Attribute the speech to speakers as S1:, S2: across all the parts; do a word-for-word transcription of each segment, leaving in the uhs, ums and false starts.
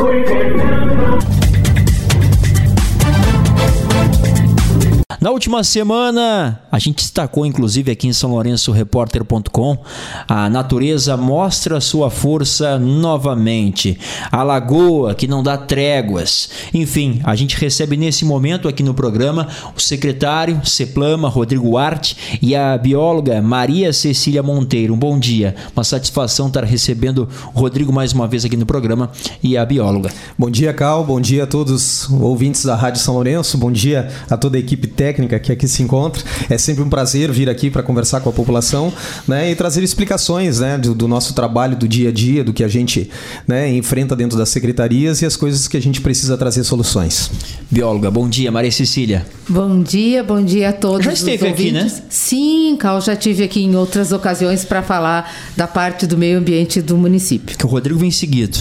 S1: Na última semana, a gente destacou, inclusive aqui em São Lourenço Repórter ponto com, a natureza mostra sua força novamente. A lagoa que não dá tréguas. Enfim, a gente recebe nesse momento aqui no programa o secretário CEPLAMA, Rodrigo Arte, e a bióloga Maria Cecília Monteiro. Um bom dia. Uma satisfação estar recebendo o Rodrigo mais uma vez aqui no programa e a bióloga.
S2: Bom dia, Cal. Bom dia a todos os ouvintes da Rádio São Lourenço. Bom dia a toda a equipe técnica que aqui se encontra. É sempre um prazer vir aqui para conversar com a população, né, e trazer explicações, né, do, do nosso trabalho do dia a dia, do que a gente, né, enfrenta dentro das secretarias e as coisas que a gente precisa trazer soluções.
S1: Bióloga, bom dia. Maria Cecília.
S3: Bom dia, bom dia a todos.
S1: Já esteve aqui, né?
S3: Sim, Cal, já estive aqui em outras ocasiões para falar da parte do meio ambiente do município.
S1: Que o Rodrigo vem seguido.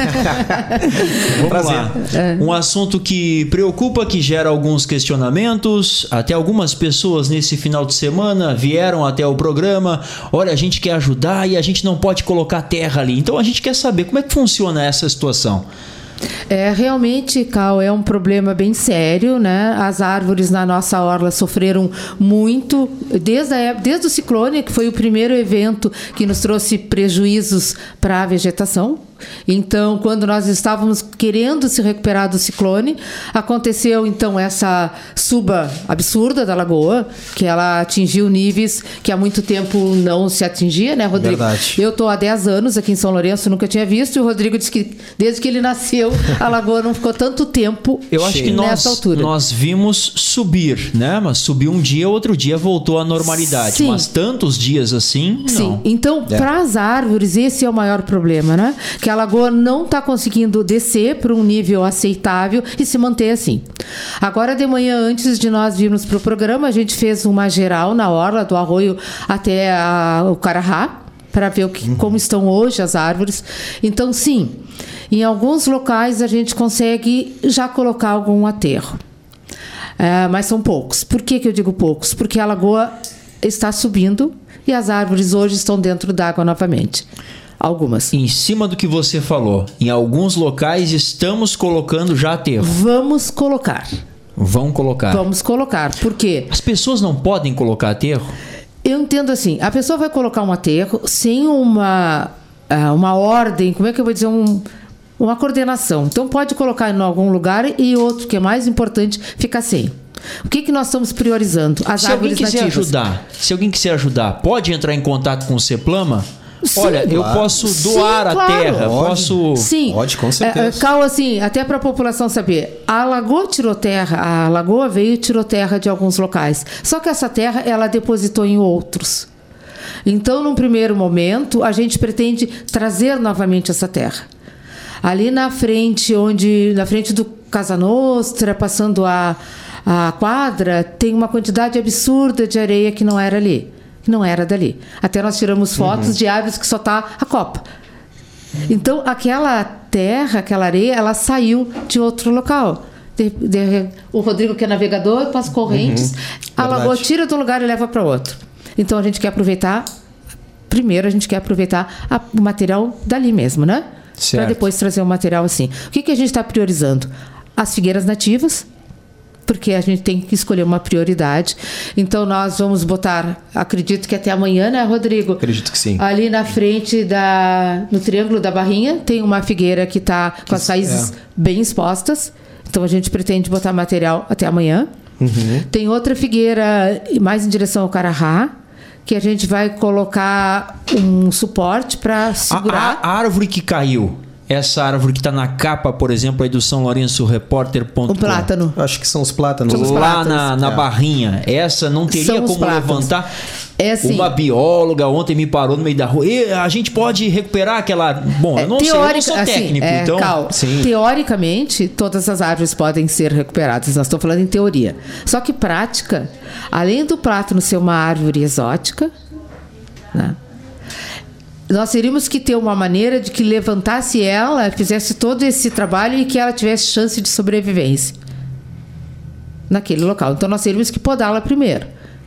S1: Vamos
S2: Prazer.
S1: lá. Um assunto que preocupa, que gera alguns questionamentos. Até algumas pessoas nesse final de semana vieram até o programa. Olha, a gente quer ajudar e a gente não pode colocar terra ali. Então a gente quer saber como é que funciona essa situação.
S3: É, realmente, Cal, é um problema bem sério, né? As árvores na nossa orla sofreram muito desde, a época, desde o ciclone, que foi o primeiro evento que nos trouxe prejuízos para a vegetação. Então, quando nós estávamos querendo se recuperar do ciclone, aconteceu então essa suba absurda da lagoa, que ela atingiu níveis que há muito tempo não se atingia, né, Rodrigo?
S2: Verdade.
S3: Eu estou há dez anos aqui em São Lourenço, nunca tinha visto, e o Rodrigo disse que desde que ele nasceu, a lagoa não ficou tanto tempo.
S1: Eu acho que nós, nós vimos subir, né? Mas subiu um dia, outro dia voltou à normalidade.
S3: Sim.
S1: Mas tantos dias assim,
S3: Sim.
S1: não.
S3: Então,
S2: É.
S3: para as árvores, esse é o maior problema, né? Que a lagoa não está conseguindo descer para um nível aceitável e se manter assim. Agora de manhã, antes de nós virmos para o programa, a gente fez uma geral na orla do arroio até a, o Carahá, para ver o que, uhum. como estão hoje as árvores. Então, sim, em alguns locais a gente consegue já colocar algum aterro. É, mas são poucos. Por que que eu digo poucos? Porque a lagoa está subindo e as árvores hoje estão dentro d'água novamente. Algumas.
S1: Em cima do que você falou, em alguns locais estamos colocando já aterro.
S3: Vamos colocar.
S1: Vão colocar.
S3: Vamos colocar. Por quê?
S1: As pessoas não podem colocar aterro?
S3: Eu entendo assim, a pessoa vai colocar um aterro sem uma, uma ordem, como é que eu vou dizer, um, uma coordenação. Então pode colocar em algum lugar e outro, que é mais importante, fica sem. O que, que nós estamos priorizando? As
S1: se
S3: árvores
S1: alguém quiser
S3: nativas.
S1: ajudar, se alguém quiser ajudar, pode entrar em contato com o CEPLAMA?
S3: Sim,
S1: Olha, eu
S2: claro.
S1: posso doar
S3: Sim,
S1: a
S3: claro.
S1: terra,
S2: Pode.
S1: posso...
S3: Sim.
S2: Pode, com certeza.
S3: É, Cal, assim, até para a população saber, a lagoa tirou terra, a lagoa veio e tirou terra de alguns locais. Só que essa terra, ela depositou em outros. Então, num primeiro momento, a gente pretende trazer novamente essa terra. Ali na frente, onde, na frente do Casa Nostra, passando a, a quadra, tem uma quantidade absurda de areia que não era ali. Que não era dali. Até nós tiramos fotos uhum. de árvores que só está a copa. Então, aquela terra, aquela areia, ela saiu de outro local. De, de, o Rodrigo, que é navegador, passa correntes, uhum. a
S2: Verdade.
S3: lagoa tira de um lugar e leva para outro. Então, a gente quer aproveitar, primeiro a gente quer aproveitar a, o material dali mesmo, né? Para depois trazer um material assim. O que, que a gente está priorizando? As figueiras nativas, porque a gente tem que escolher uma prioridade. Então, nós vamos botar, acredito que até amanhã, né, Rodrigo?
S2: Acredito que sim.
S3: Ali na frente, da, no Triângulo da Barrinha, tem uma figueira que está com as raízes é. bem expostas. Então, a gente pretende botar material até amanhã. Uhum. Tem outra figueira mais em direção ao Carahá, que a gente vai colocar um suporte para segurar.
S1: A, a, a árvore que caiu, essa árvore que está na capa, por exemplo, aí do São Lourenço Repórter ponto com.
S3: O plátano.
S2: Acho que são os plátanos.
S3: São os
S1: Lá
S3: plátanos.
S1: na, na
S2: É.
S1: Barrinha, essa não teria
S3: São os
S1: como
S3: plátanos.
S1: levantar.
S3: É assim.
S1: Uma bióloga ontem me parou no meio da rua. E a gente pode recuperar aquela... Bom, eu não sei, eu não sou técnico,
S3: assim, é,
S1: então...
S3: Cal,
S2: Sim.
S3: teoricamente, todas as árvores podem ser recuperadas. Nós estamos falando em teoria. Só que prática, além do plátano ser uma árvore exótica, né, nós teríamos que ter uma maneira de que levantasse ela, fizesse todo esse trabalho e que ela tivesse chance de sobrevivência naquele local. Então, nós teríamos que podá-la primeiro.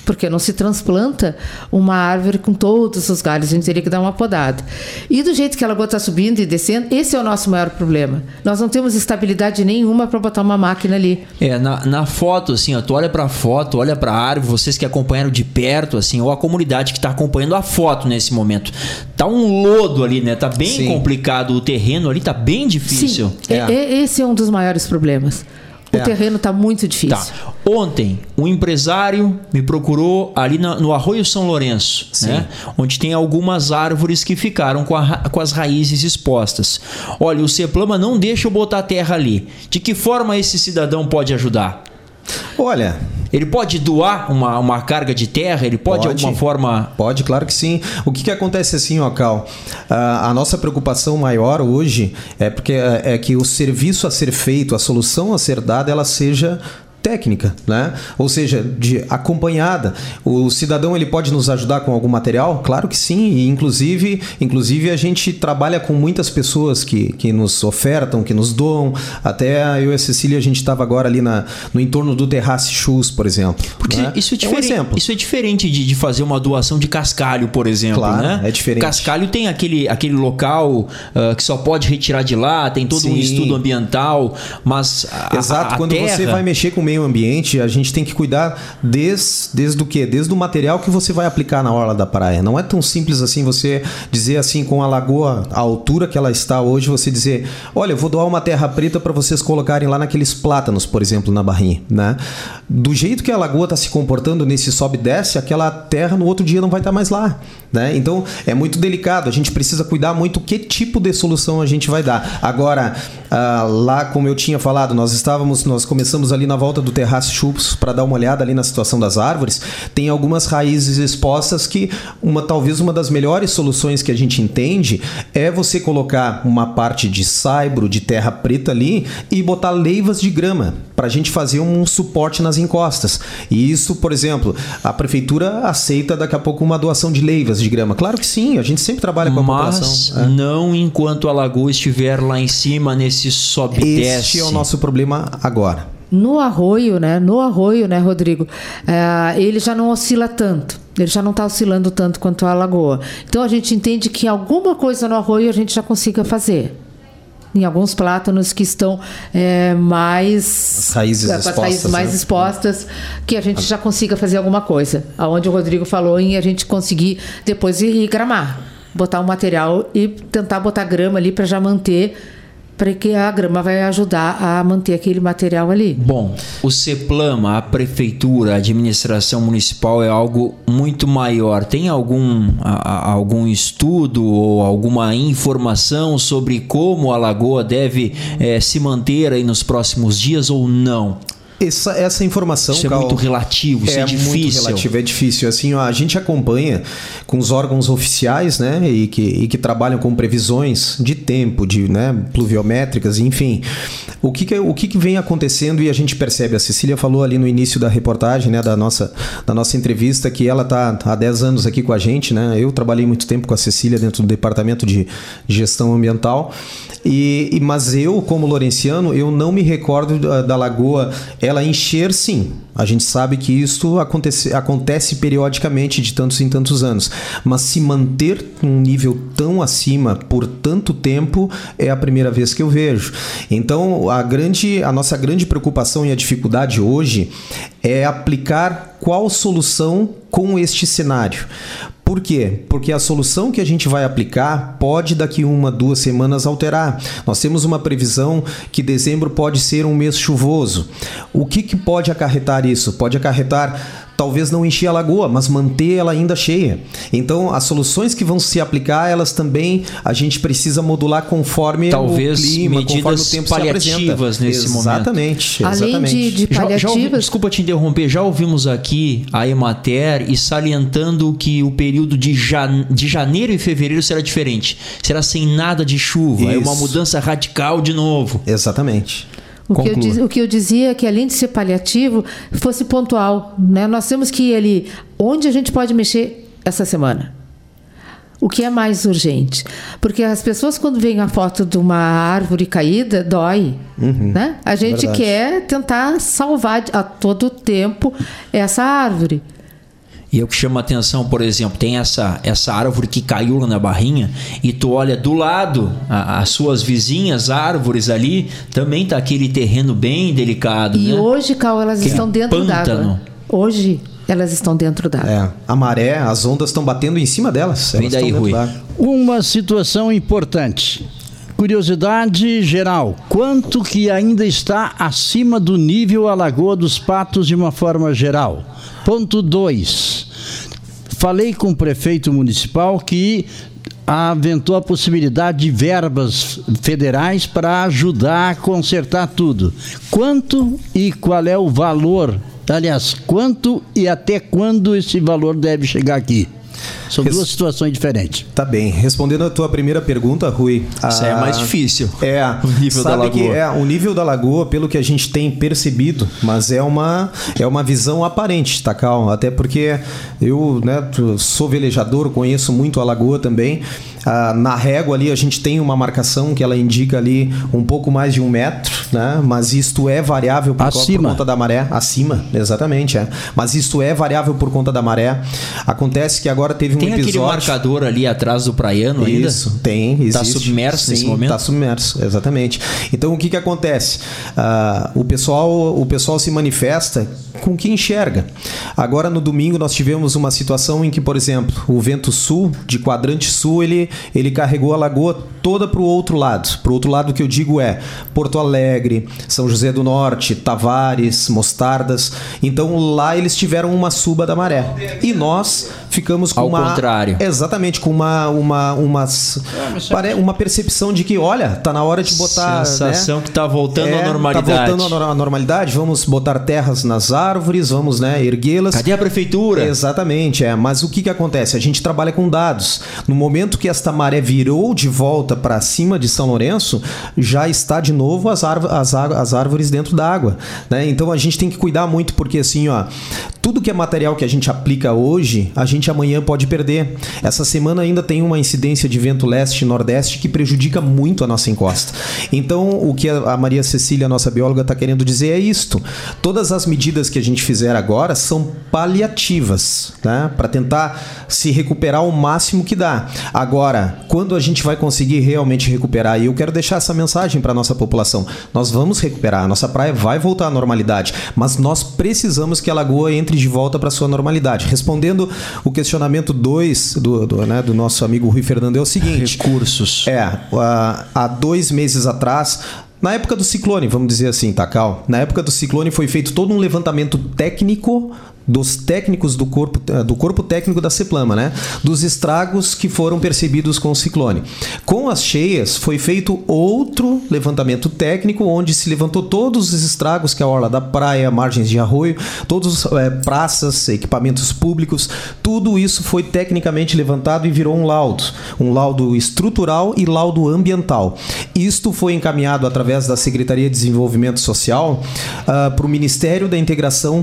S3: porque não se transplanta uma árvore com todos os galhos, a gente teria que dar uma podada. E do jeito que a lagoa está subindo e descendo, esse é o nosso maior problema. Nós não temos estabilidade nenhuma para botar uma máquina ali.
S1: É, na, na foto, assim, ó, tu olha pra foto, olha pra árvore, vocês que acompanharam de perto, assim, ou a comunidade que tá acompanhando a foto nesse momento. Tá um lodo ali, né? Tá bem Sim. complicado o terreno ali, tá bem difícil.
S3: Sim, é. É, esse é um dos maiores problemas. O é. terreno está muito difícil. Tá.
S1: Ontem, um empresário me procurou ali no, no Arroio São Lourenço, né? Onde tem algumas árvores que ficaram com, a, com as raízes expostas. Olha, o Seplama não deixa eu botar terra ali. De que forma esse cidadão pode ajudar?
S2: Olha...
S1: Ele pode doar uma, uma carga de terra? Ele pode, pode de alguma forma...
S2: Pode, claro que sim. O que, que acontece assim, ó, Cal? A, a nossa preocupação maior hoje é, porque, é, é que o serviço a ser feito, a solução a ser dada, ela seja... técnica, né? Ou seja, de acompanhada. O cidadão ele pode nos ajudar com algum material? Claro que sim, e inclusive, inclusive a gente trabalha com muitas pessoas que, que nos ofertam, que nos doam. Até eu e a Cecília, a gente estava agora ali na, no entorno do Terrace Shoes, por exemplo.
S1: Porque
S2: né?
S1: isso é diferente, é um isso é diferente de, de fazer uma doação de cascalho, por exemplo.
S2: Claro,
S1: né?
S2: é diferente.
S1: Cascalho tem aquele, aquele local uh, que só pode retirar de lá, tem todo sim. um estudo ambiental, mas a,
S2: Exato,
S1: a
S2: quando
S1: terra...
S2: você vai mexer com o meio ambiente, a gente tem que cuidar desde, desde o quê? Desde o material que você vai aplicar na orla da praia. Não é tão simples assim você dizer assim, com a lagoa, a altura que ela está hoje, você dizer, olha, eu vou doar uma terra preta para vocês colocarem lá naqueles plátanos, por exemplo, na barrinha, né? Do jeito que a lagoa está se comportando nesse sobe e desce, aquela terra no outro dia não vai estar mais lá, né? Então, é muito delicado, a gente precisa cuidar muito que tipo de solução a gente vai dar. Agora, ah, lá, como eu tinha falado, nós estávamos, nós começamos ali na volta do Terrace Shoes para dar uma olhada ali na situação das árvores. Tem algumas raízes expostas que uma, talvez uma das melhores soluções que a gente entende é você colocar uma parte de saibro, de terra preta ali e botar leivas de grama para a gente fazer um suporte nas encostas. E isso, por exemplo, a prefeitura aceita daqui a pouco uma doação de leivas de grama. Claro que sim, a gente sempre trabalha com a
S1: Mas
S2: população.
S1: Mas não é. enquanto a lagoa estiver lá em cima nesse sobe e desce.
S2: Este é o nosso problema agora.
S3: No arroio, né? No arroio, né, Rodrigo? É, ele já não oscila tanto. Ele já não está oscilando tanto quanto a lagoa. Então a gente entende que alguma coisa no arroio a gente já consiga fazer. Em alguns plátanos que estão é, mais
S2: as raízes,
S3: é,
S2: expostas,
S3: as raízes mais
S2: né?
S3: expostas, que a gente já consiga fazer alguma coisa. Aonde o Rodrigo falou em a gente conseguir depois ir gramar, botar um material e tentar botar grama ali para já manter, para que a grama vai ajudar a manter aquele material ali.
S1: Bom, o Seplama, a prefeitura, a administração municipal é algo muito maior. Tem algum, a, algum estudo ou alguma informação sobre como a lagoa deve é, se manter aí nos próximos dias ou não?
S2: Essa, essa informação,
S1: isso é
S2: Cal,
S1: muito relativo, isso é, é difícil.
S2: muito relativo, é difícil. Assim, ó, a gente acompanha com os órgãos oficiais, né, e que, e que trabalham com previsões de tempo, de, né, pluviométricas, enfim. O que, que, o que, que vem acontecendo e a gente percebe? A Cecília falou ali no início da reportagem, né, da nossa, da nossa entrevista, que ela está há dez anos aqui com a gente, né? Eu trabalhei muito tempo com a Cecília dentro do departamento de gestão ambiental. E, e, mas eu, como lourenciano, eu não me recordo da, da lagoa ela encher, sim. A gente sabe que isso acontece, acontece periodicamente de tantos em tantos anos. Mas se manter um nível tão acima por tanto tempo é a primeira vez que eu vejo. Então, a, grande, a nossa grande preocupação e a dificuldade hoje é aplicar qual solução com este cenário. Por quê? Porque a solução que a gente vai aplicar pode daqui uma, duas semanas alterar. Nós temos uma previsão que dezembro pode ser um mês chuvoso. O que, que pode acarretar isso? Pode acarretar talvez não encher a lagoa, mas manter ela ainda cheia. Então, as soluções que vão se aplicar, elas também a gente precisa modular conforme
S1: talvez
S2: o clima, conforme o tempo
S1: paliativas
S2: se apresenta.
S1: nesse
S2: exatamente,
S1: momento.
S3: Além
S2: exatamente.
S3: de, de paliativas...
S1: Já, já ouvi, desculpa te interromper, já ouvimos aqui a Emater e salientando que o período de, jan... de janeiro e fevereiro será diferente. Será sem nada de chuva. Isso. É uma mudança radical de novo.
S2: Exatamente.
S3: O que, eu diz, o que eu dizia é que, além de ser paliativo, fosse pontual, né? Nós temos que ir ali onde a gente pode mexer essa semana. O que é mais urgente? Porque as pessoas, quando veem a foto de uma árvore caída, dói. Uhum, né? A gente verdade. quer tentar salvar a todo tempo essa árvore.
S1: E é o que chama a atenção, por exemplo, tem essa, essa árvore que caiu lá na barrinha e tu olha do lado, a, as suas vizinhas árvores ali, também tá aquele terreno bem delicado.
S3: E
S1: né?
S3: hoje, Cal, elas
S1: que
S3: estão
S1: é
S3: dentro
S1: pântano.
S3: d'água. Hoje elas estão dentro d'água.
S2: É, a maré, as ondas estão batendo em cima delas.
S1: Vem daí, Rui.
S4: Uma situação importante. Curiosidade geral, quanto que ainda está acima do nível a Lagoa dos Patos de uma forma geral? Ponto dois. Falei com o prefeito municipal que aventou a possibilidade de verbas federais para ajudar a consertar tudo. Quanto e qual é o valor? Aliás, quanto e até quando esse valor deve chegar aqui? São
S2: Res...
S4: duas situações diferentes.
S2: Tá bem. Respondendo a tua primeira pergunta, Rui...
S1: Isso
S2: a...
S1: é mais difícil.
S2: É,
S1: o nível
S2: sabe
S1: da lagoa.
S2: Que é, o nível da lagoa, pelo que a gente tem percebido, mas é uma, é uma visão aparente, tá, Cal? Até porque eu, né, sou velejador, conheço muito a lagoa também. Ah, na régua ali a gente tem uma marcação que ela indica ali um pouco mais de um metro, né? Mas isto é variável por,
S4: acima.
S2: por conta da maré. Acima, exatamente, é. Mas isto é variável por conta da maré. Acontece que agora teve um
S1: tem
S2: episódio...
S1: Tem aquele marcador ali atrás do praiano ainda?
S2: Isso, tem, existe.
S1: Está submerso
S2: Sim,
S1: nesse momento?
S2: Está submerso, exatamente. Então o que que acontece? Ah, o, pessoal, o pessoal se manifesta com o que enxerga. Agora no domingo nós tivemos uma situação em que, por exemplo, o vento sul, de quadrante sul, ele, ele carregou a lagoa toda para o outro lado. Para o outro lado que eu digo é Porto Alegre, São José do Norte, Tavares, Mostardas. Então lá eles tiveram uma suba da maré. E nós ficamos com
S1: Ao
S2: uma...
S1: contrário.
S2: Exatamente, com uma, uma, uma, uma percepção de que, olha, tá na hora de botar...
S1: Sensação, né? Que tá voltando
S2: é,
S1: à normalidade.
S2: Tá voltando à normalidade, vamos botar terras nas árvores, vamos, né, erguê-las.
S1: Cadê a prefeitura?
S2: Exatamente, é. Mas o que que acontece? A gente trabalha com dados. No momento que esta maré virou de volta para cima de São Lourenço, já está de novo as, árvores, as, as árvores dentro da água, né? Então a gente tem que cuidar muito, porque assim, ó, tudo que é material que a gente aplica hoje, a gente amanhã pode perder. Essa semana ainda tem uma incidência de vento leste e nordeste que prejudica muito a nossa encosta. Então, o que a Maria Cecília, nossa bióloga, está querendo dizer é isto. Todas as medidas que a gente fizer agora são paliativas, né? Para tentar se recuperar o máximo que dá. Agora, quando a gente vai conseguir realmente recuperar, e eu quero deixar essa mensagem para a nossa população, nós vamos recuperar, a nossa praia vai voltar à normalidade, mas nós precisamos que a lagoa entre de volta para sua normalidade. Respondendo o questionamento dois do, do, né, do nosso amigo Rui Fernando, é o seguinte...
S1: Recursos.
S2: É, há dois meses atrás... Na época do ciclone, vamos dizer assim, tá, Cal? Na época do ciclone foi feito todo um levantamento técnico dos técnicos do corpo, do corpo técnico da CEPLAMA, né? Dos estragos que foram percebidos com o ciclone. Com as cheias, foi feito outro levantamento técnico, onde se levantou todos os estragos que a orla da praia, margens de arroio, todos é, praças, equipamentos públicos, tudo isso foi tecnicamente levantado e virou um laudo. Um laudo estrutural e laudo ambiental. Isto foi encaminhado através da Secretaria de Desenvolvimento Social uh, para o Ministério da Integração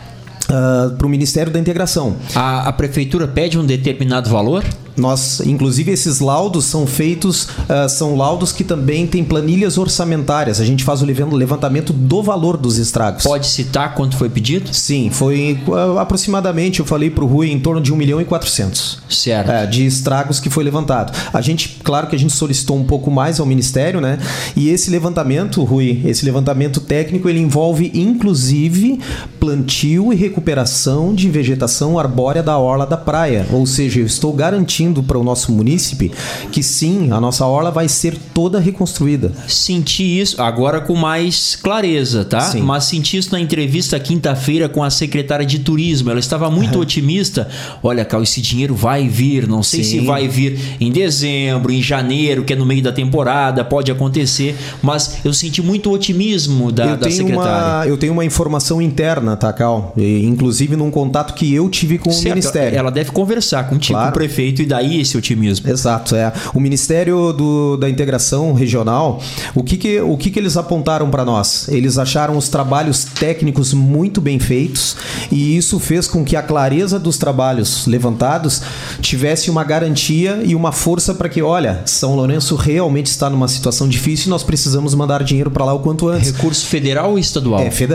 S2: Uh, para o Ministério da Integração.
S1: A, a prefeitura pede um determinado valor?
S2: Nós, inclusive, esses laudos são feitos, uh, são laudos que também têm planilhas orçamentárias. A gente faz o levantamento do valor dos estragos.
S1: Pode citar quanto foi pedido?
S2: Sim, foi uh, aproximadamente, eu falei para o Rui, em torno de um milhão e quatrocentos.
S1: Certo.
S2: Uh, de estragos que foi levantado. A gente, claro que a gente solicitou um pouco mais ao Ministério, né? E esse levantamento, Rui, esse levantamento técnico, ele envolve, inclusive, plantio e recuperação de vegetação arbórea da orla da praia. Ou seja, eu estou garantindo para o nosso munícipe que sim, a nossa orla vai ser toda reconstruída.
S1: Senti isso agora com mais clareza, tá?
S2: Sim.
S1: Mas senti isso na entrevista quinta-feira com a secretária de turismo. Ela estava muito uhum. otimista. Olha, Cal, esse dinheiro vai vir. Não sei sim. se vai vir em dezembro, em janeiro, que é no meio da temporada, pode acontecer. Mas eu senti muito otimismo da,
S2: eu
S1: da secretária.
S2: Uma, eu tenho uma informação interna, tá, Cal? E, inclusive num contato que eu tive com certo. o Ministério.
S1: Ela deve conversar contigo, claro. Com o prefeito, e daí esse otimismo.
S2: Exato, é. O Ministério do, da Integração Regional, o que que, o que que eles apontaram para nós? Eles acharam os trabalhos técnicos muito bem feitos e isso fez com que a clareza dos trabalhos levantados tivesse uma garantia e uma força para que, olha, São Lourenço realmente está numa situação difícil e nós precisamos mandar dinheiro para lá o quanto antes.
S1: Recurso federal ou estadual?
S2: É, federal.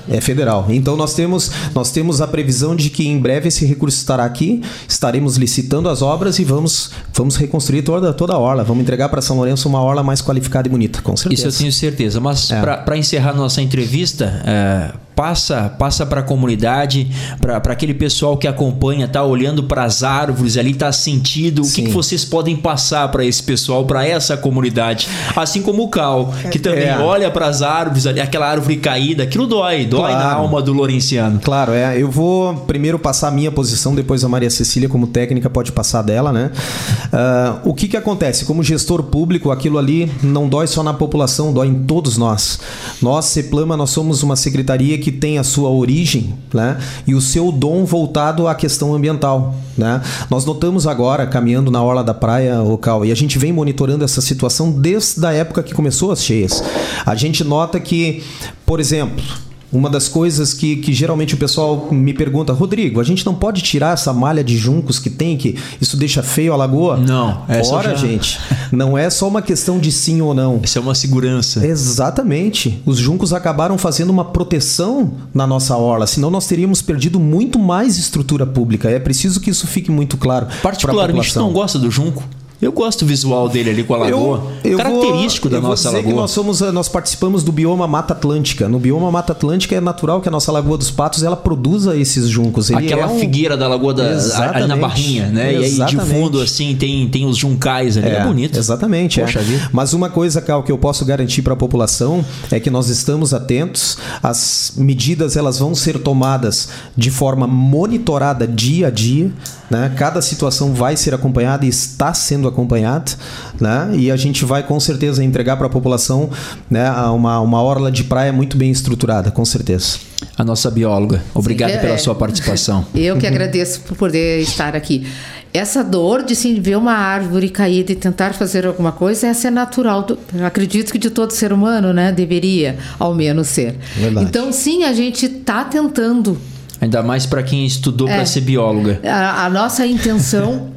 S2: é federal. Então nós temos, nós temos a previsão de que em breve esse recurso estará aqui, estaremos licitando as obras e vamos, vamos reconstruir toda, toda a orla, vamos entregar para São Lourenço uma orla mais qualificada e bonita, com certeza.
S1: Isso eu tenho certeza, mas
S2: É.
S1: para encerrar nossa entrevista, é, passa, passa para a comunidade, para aquele pessoal que acompanha, tá olhando para as árvores ali, tá sentindo, o que, que vocês podem passar para esse pessoal, para essa comunidade, assim como o Cal, que também
S2: É.
S1: olha para as árvores ali, aquela árvore caída, aquilo dói, dói
S2: Claro.
S1: na alma do lourenciano.
S2: Claro, é. Eu vou primeiro passar a minha posição, depois a Maria Cecília, como técnica, pode passar dela, né? Uh, o que que acontece? Como gestor público, aquilo ali não dói só na população, dói em todos nós. Nós, CEPLAMA, nós somos uma secretaria que tem a sua origem, né? E o seu dom voltado à questão ambiental, né? Nós notamos agora, caminhando na orla da praia, local, e a gente vem monitorando essa situação desde a época que começou as cheias. A gente nota que, por exemplo, uma das coisas que, que geralmente o pessoal me pergunta, Rodrigo, a gente não pode tirar essa malha de juncos que tem, que isso deixa feio a lagoa?
S1: Não, essa
S2: Ora,
S1: já-
S2: gente, não é só uma questão de sim ou não.
S1: Isso é uma segurança.
S2: Exatamente. Os juncos acabaram fazendo uma proteção na nossa orla, senão nós teríamos perdido muito mais estrutura pública. É preciso que isso fique muito claro. pra
S1: Particularmente, tu
S2: população.
S1: não gosta do junco? Eu gosto do visual dele ali com a lagoa.
S2: Eu, eu
S1: Característico
S2: vou,
S1: da
S2: eu vou
S1: nossa
S2: dizer
S1: lagoa.
S2: que nós, somos, nós participamos do bioma Mata Atlântica. No bioma Mata Atlântica é natural que a nossa Lagoa dos Patos ela produza esses juncos. Ele
S1: Aquela
S2: é um...
S1: figueira da Lagoa da, ali na
S2: Exatamente.
S1: Barrinha, né? E aí de
S2: Exatamente.
S1: fundo assim tem, tem os juncais ali. É, bonito.
S2: Exatamente.
S1: Poxa
S2: é.
S1: vida.
S2: Mas uma coisa, Cal, que eu posso garantir para a população é que nós estamos atentos. As medidas elas vão ser tomadas de forma monitorada dia a dia. Né? Cada situação vai ser acompanhada e está sendo acompanhada. Né? E a gente vai com certeza entregar para a população, né, uma, uma orla de praia muito bem estruturada, com certeza.
S1: A nossa bióloga. Obrigado
S3: Sim, é-
S1: pela sua participação.
S3: Eu que agradeço por poder estar aqui. Essa dor de se ver uma árvore caída e tentar fazer alguma coisa, essa é natural. Do, eu acredito que de todo ser humano, né? Deveria, ao menos, ser.
S2: Verdade.
S3: Então, sim, a gente está tentando.
S1: Ainda mais para quem estudou
S3: É.
S1: para ser bióloga.
S3: A, a nossa intenção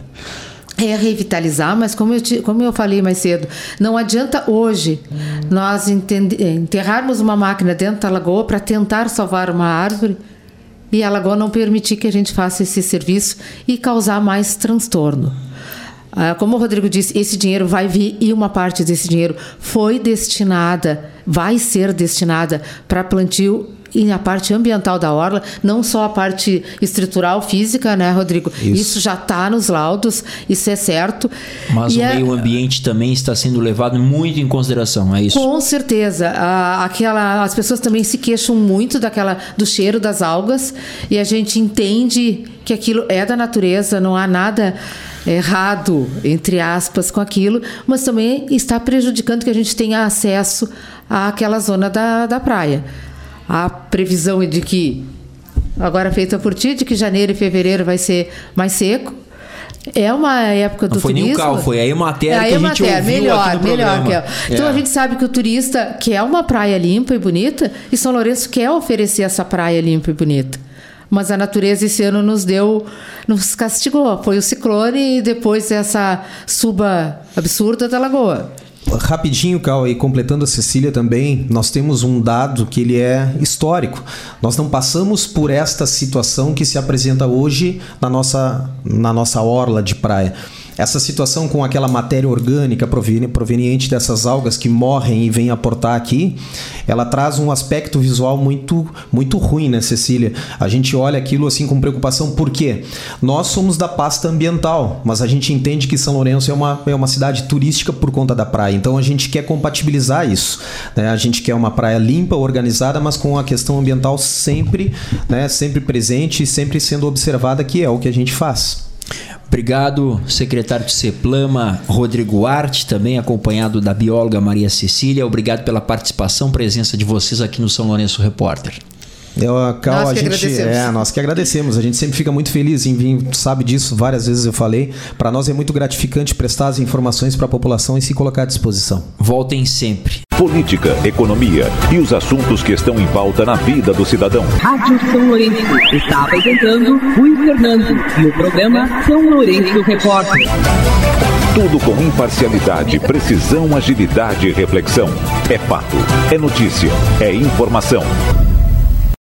S3: é revitalizar, mas como eu, te- como eu falei mais cedo, não adianta hoje nós entende- enterrarmos uma máquina dentro da lagoa para tentar salvar uma árvore e a lagoa não permitir que a gente faça esse serviço e causar mais transtorno. Ah, como o Rodrigo disse, esse dinheiro vai vir e uma parte desse dinheiro foi destinada, vai ser destinada para plantio e a parte ambiental da orla, não só a parte estrutural, física, né, Rodrigo?
S2: Isso.
S3: Isso já está nos laudos, isso é certo.
S1: Mas
S3: E
S1: o
S3: é-
S1: meio ambiente também está sendo levado muito em consideração, é isso?
S3: Com certeza. A- aquela, as pessoas também se queixam muito daquela, do cheiro das algas e a gente entende que aquilo é da natureza, não há nada errado, entre aspas, com aquilo, mas também está prejudicando que a gente tenha acesso àquela zona da, da praia. A previsão é de que, agora feita por ti, de que janeiro e fevereiro vai ser mais seco. É uma época do
S1: Não foi
S3: turismo.
S1: nem o Cal, foi a Emater
S3: É,
S1: que a gente
S3: Emater,
S1: ouviu
S3: melhor,
S1: aqui no
S3: melhor,
S1: programa.
S3: Kel. Então
S1: É.
S3: a gente sabe que o turista quer uma praia limpa e bonita e São Lourenço quer oferecer essa praia limpa e bonita. Mas a natureza esse ano nos deu, nos castigou. Foi o ciclone e depois essa suba absurda da lagoa.
S2: Rapidinho, Cal, e completando a Cecília também, nós temos um dado que ele é histórico. Nós não passamos por esta situação que se apresenta hoje na nossa, na nossa orla de praia. Essa situação com aquela matéria orgânica proveni- proveniente dessas algas que morrem e vêm aportar aqui, ela traz um aspecto visual muito, muito ruim, né, Cecília? A gente olha aquilo assim com preocupação, por quê? Nós somos da pasta ambiental, mas a gente entende que São Lourenço é uma, é uma cidade turística por conta da praia, então a gente quer compatibilizar isso, né? A gente quer uma praia limpa, organizada, mas com a questão ambiental sempre, né, sempre presente e sempre sendo observada, que é o que a gente faz.
S1: Obrigado, secretário de CEPLAMA, Rodrigo Arte, também acompanhado da bióloga Maria Cecília. Obrigado pela participação, presença de vocês aqui no São Lourenço Repórter.
S2: Eu, Cal,
S3: Nós
S2: a
S3: que
S2: gente,
S3: agradecemos.
S2: é, nós que agradecemos. A gente sempre fica muito feliz em vir, tu sabe disso, várias vezes eu falei. Para nós é muito gratificante prestar as informações para a população e se colocar à disposição.
S1: Voltem sempre.
S5: Política, economia e os assuntos que estão em pauta na vida do cidadão.
S6: Rádio São Lourenço está apresentando Rui Fernando e o programa São Lourenço Repórter.
S5: Tudo com imparcialidade, precisão, agilidade e reflexão. É fato, é notícia, é informação.